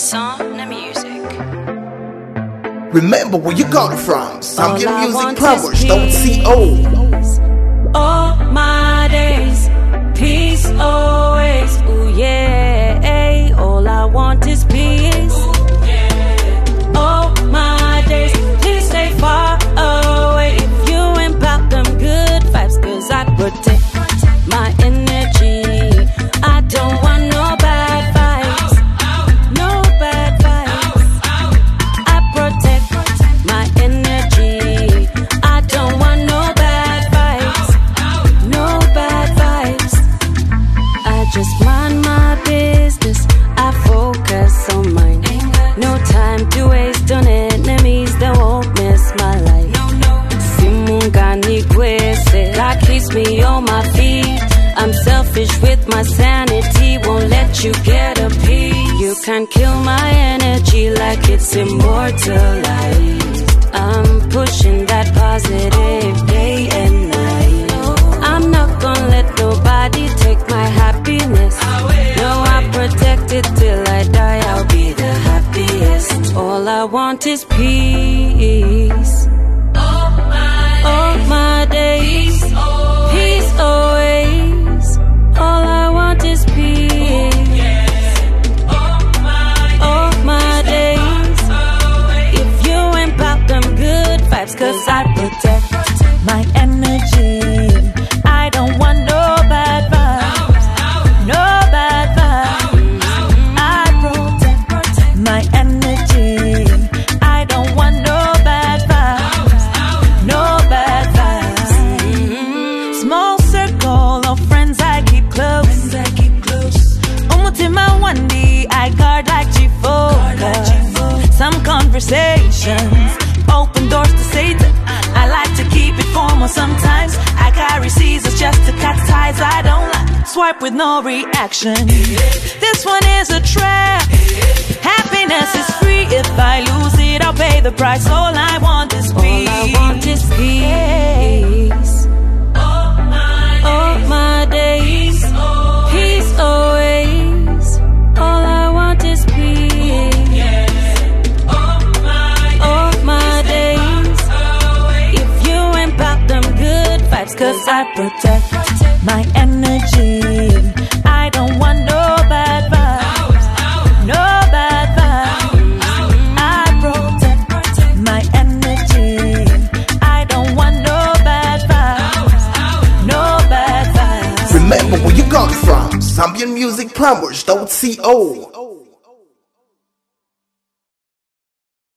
Zambian Music. Remember where you got it from. Zambian Music Plumbers.co. All my days, peace always. Ooh yeah, all I want is peace. All my days, please stay far away. If you impact them good vibes, 'cause I protect my energy. I don't want no bad vibes, no bad vibes. I protect my energy. I don't want no bad vibes, no bad vibes. I just mind my business. I focus on mine. No time to waste on enemies that won't miss my life. Simungani kwese, God keeps me on my feet. I'm selfish with my sanity, won't let you get a piece. You can kill my energy like it's immortalized. I'm pushing that positive day and night. I'm not gonna let nobody take my happiness. No, I protect it till I die, I'll be the happiest. All I want is peace. All my days, peace always. All I want is peace. All my days, if you impact them good vibes, 'cause I protect my energy. I don't want no bad vibes, no bad vibes. I protect my energy. I don't want no bad vibes, no bad vibes. Small circle of friends I keep close. Umutima wandi I guard like G4. Some conversations open doors to Satan. I like to keep it formal. Sometimes I carry Caesars just to cut ties. I don't like swipe with no reaction. This one is a trap. Happiness is free. If I lose it, I'll pay the price. All I want is peace. All I want is peace. All my days, peace always. All I want is peace. All my days, if you impact them good vibes, 'cause I protect my energy. I don't want no bad vibes, no bad vibes. I protect my energy. I don't want no bad vibes, no bad vibes. Remember where you got it from. Zambian Music Plumbers.co.